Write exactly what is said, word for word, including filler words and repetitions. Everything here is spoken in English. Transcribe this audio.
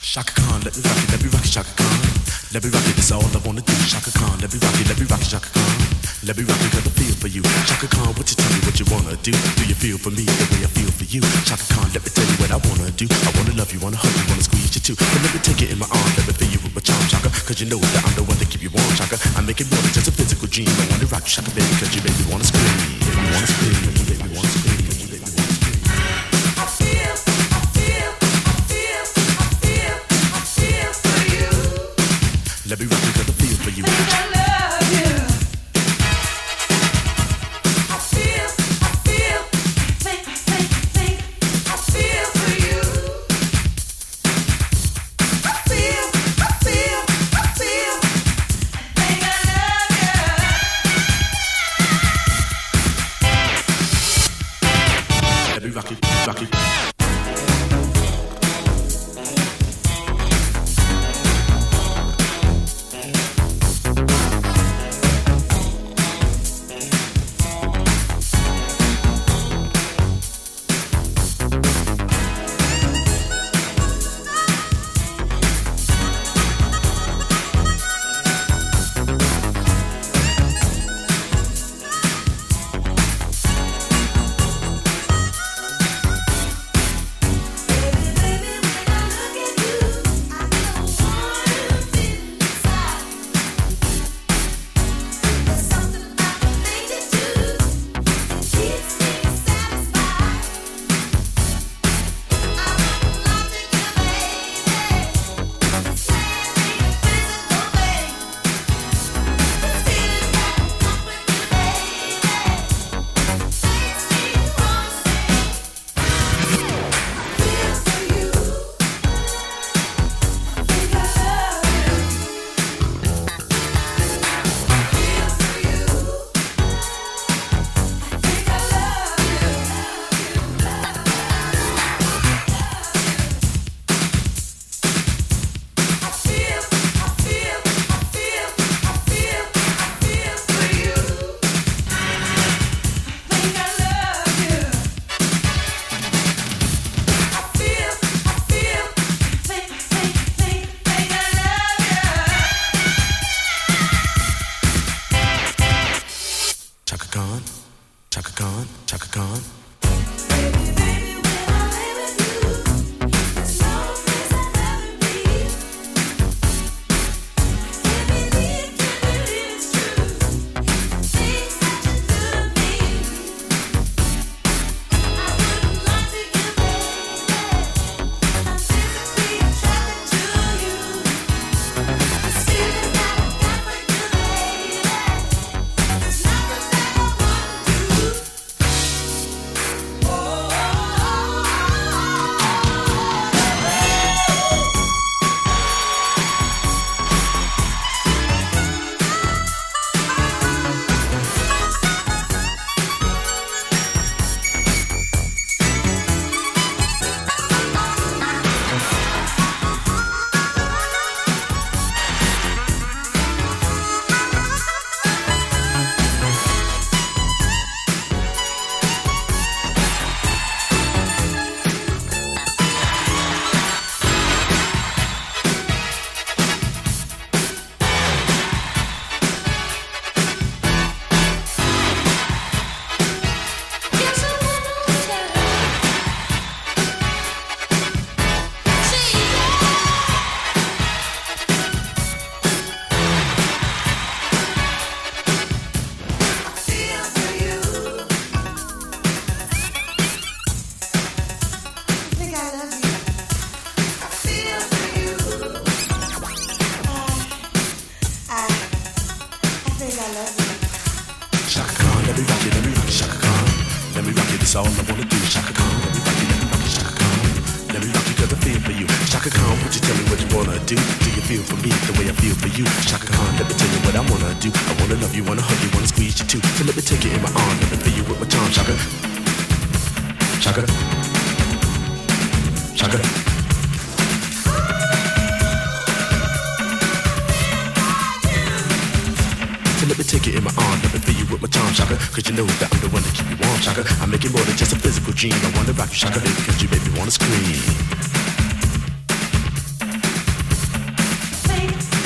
Shaka Khan, let me rock it, let me rock it, Shaka Khan. Let me rock it, that's all I wanna do. Shaka Khan, let me rock it, let me rock it, Shaka Khan. Let me rock it, got the feel for you. Shaka Khan, what you tell me what you wanna do? Do you feel for me the way I feel for you? Shaka Khan, let me tell you what I wanna do. I wanna love you, wanna hug you, wanna squeeze you too. But let me take it in my arms, let me feel you with my charm, Shaka. Cause you know that I'm the one that keep you warm, Shaka. I make it more than just a physical dream. I wanna rock you, Shaka, baby, cause you make me wanna scream. Make me wanna scream, you make me wanna scream. Let me rock it, got the feel for you. I love you. I feel, I feel, think, think, think. I feel for you. I feel, I feel, I feel. I think I love you. Let me rock it, rock it. Dream. I wanna rock you, Shaka, baby, cause you make me wanna scream. me.